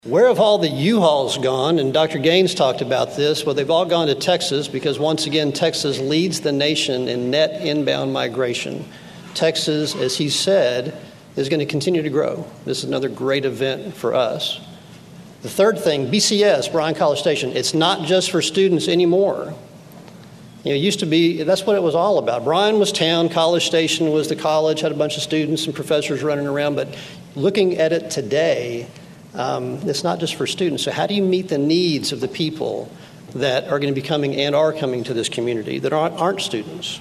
Where have all the U-Hauls gone? And Dr. Gaines talked about this. Well, they've all gone to Texas because, once again, Texas leads the nation in net inbound migration. Texas, as he said, is going to continue to grow. This is another great event for us. The third thing, BCS, Bryan College Station, it's not just for students anymore. You know, it used to be, that's what it was all about. Bryan was town, College Station was the college, had a bunch of students and professors running around. But looking at it today, it's not just for students. So how do you meet the needs of the people that are going to be coming and are coming to this community that aren't students?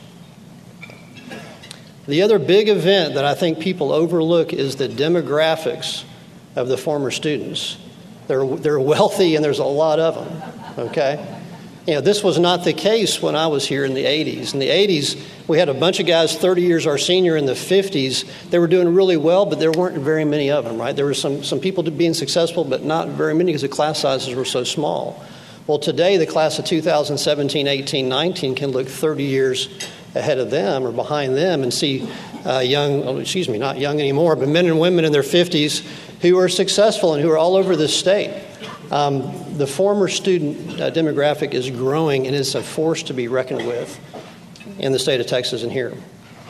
The other big event that I think people overlook is the demographics of the former students. They're wealthy, and there's a lot of them, okay? You know, this was not the case when I was here in the 80s. In the 80s, we had a bunch of guys 30 years our senior. In the 50s, they were doing really well, but there weren't very many of them, right? There were some people being successful, but not very many because the class sizes were so small. Well, today, the class of 2017, 18, 19 can look 30 years ahead of them or behind them and see not young anymore, but men and women in their 50s who are successful and who are all over this state. The former student demographic is growing and is a force to be reckoned with in the state of Texas and here.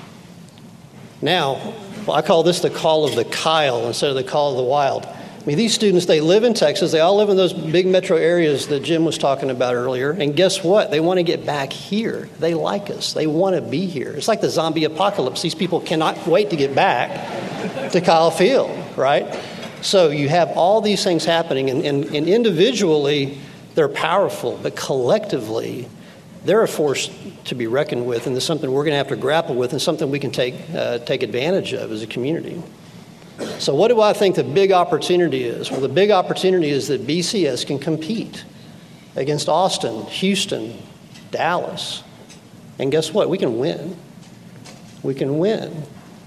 Now, I call this the call of the Kyle instead of the call of the wild. I mean, these students, they live in Texas. They all live in those big metro areas that Jim was talking about earlier. And guess what? They want to get back here. They like us. They want to be here. It's like the zombie apocalypse. These people cannot wait to get back to Kyle Field, right? So you have all these things happening, and individually, they're powerful, but collectively, they're a force to be reckoned with, and it's something we're going to have to grapple with and something we can take advantage of as a community. So what do I think the big opportunity is? Well, the big opportunity is that BCS can compete against Austin, Houston, Dallas. And guess what? We can win. We can win.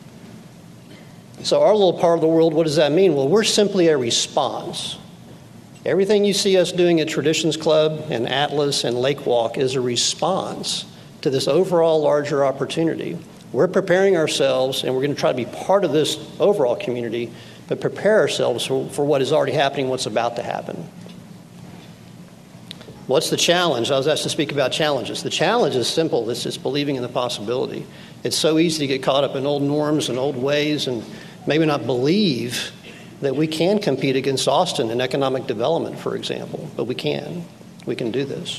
So our little part of the world, what does that mean? Well, we're simply a response. Everything you see us doing at Traditions Club and Atlas and Lake Walk is a response to this overall larger opportunity. We're preparing ourselves, and we're going to try to be part of this overall community, but prepare ourselves for what is already happening, what's about to happen. What's the challenge? I was asked to speak about challenges. The challenge is simple. It's just believing in the possibility. It's so easy to get caught up in old norms and old ways and maybe not believe that we can compete against Austin in economic development, for example. But we can. We can do this.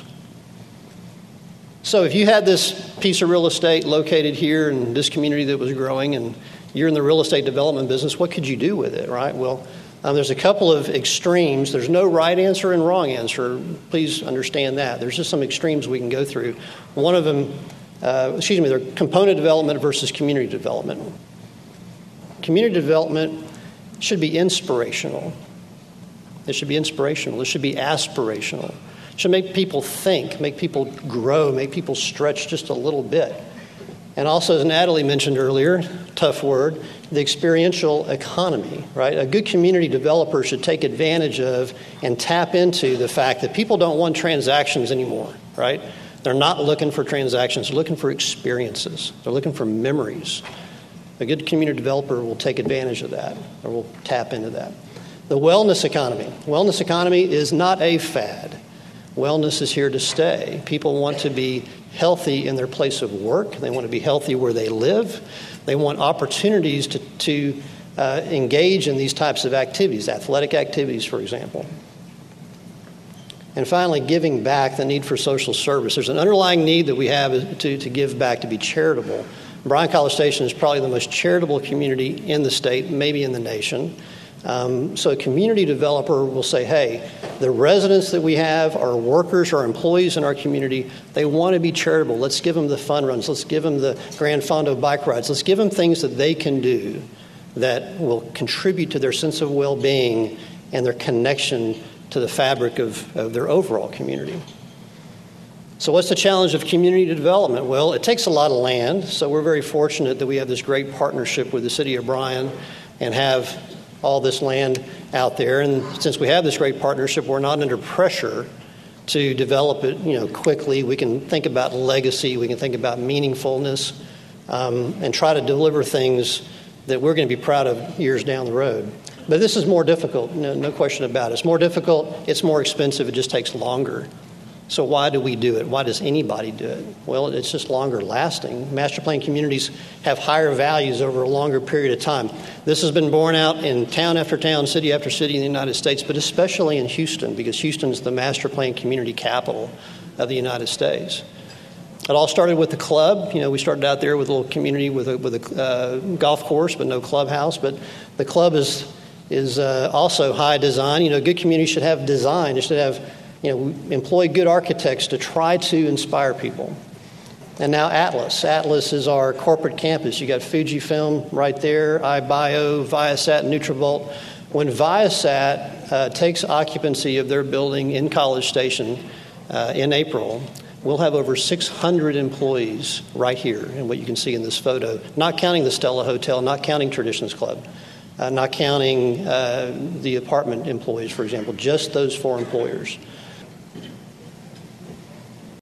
So if you had this piece of real estate located here in this community that was growing and you're in the real estate development business, what could you do with it, right? Well, there's a couple of extremes. There's no right answer and wrong answer. Please understand that. There's just some extremes we can go through. One of them, they're component development versus community development. Community development should be inspirational. It should be inspirational. It should be aspirational. It should make people think, make people grow, make people stretch just a little bit. And also, as Natalie mentioned earlier, tough word, the experiential economy, right? A good community developer should take advantage of and tap into the fact that people don't want transactions anymore, right? They're not looking for transactions. They're looking for experiences. They're looking for memories. A good community developer will take advantage of that, or will tap into that. The wellness economy. Wellness economy is not a fad. Wellness is here to stay. People want to be healthy in their place of work. They want to be healthy where they live. They want opportunities to engage in these types of activities, athletic activities, for example. And finally, giving back, the need for social service. There's an underlying need that we have to give back, to be charitable. Bryan College Station is probably the most charitable community in the state, maybe in the nation. So a community developer will say, hey, the residents that we have, our workers, our employees in our community, they want to be charitable. Let's give them the fun runs. Let's give them the Grand Fondo bike rides. Let's give them things that they can do that will contribute to their sense of well-being and their connection to the fabric of their overall community. So what's the challenge of community development? Well, it takes a lot of land, so we're very fortunate that we have this great partnership with the city of Bryan and have all this land out there. And since we have this great partnership, we're not under pressure to develop it, quickly. We can think about legacy, we can think about meaningfulness, and try to deliver things that we're going to be proud of years down the road. But this is more difficult, no question about it. It's more difficult, it's more expensive, it just takes longer. So why do we do it? Why does anybody do it? Well, it's just longer lasting. Master plan communities have higher values over a longer period of time. This has been borne out in town after town, city after city in the United States, but especially in Houston, because Houston is the master plan community capital of the United States. It all started with the club. We started out there with a little community with a golf course, but no clubhouse. But the club is also high design. Good community should have design. It should have employ good architects to try to inspire people. And now Atlas. Atlas is our corporate campus. You got Fujifilm right there, iBio, Viasat, Nutravolt. When Viasat takes occupancy of their building in College Station in April, we'll have over 600 employees right here, and what you can see in this photo, not counting the Stella Hotel, not counting Traditions Club, not counting the apartment employees, for example, just those 4 employers.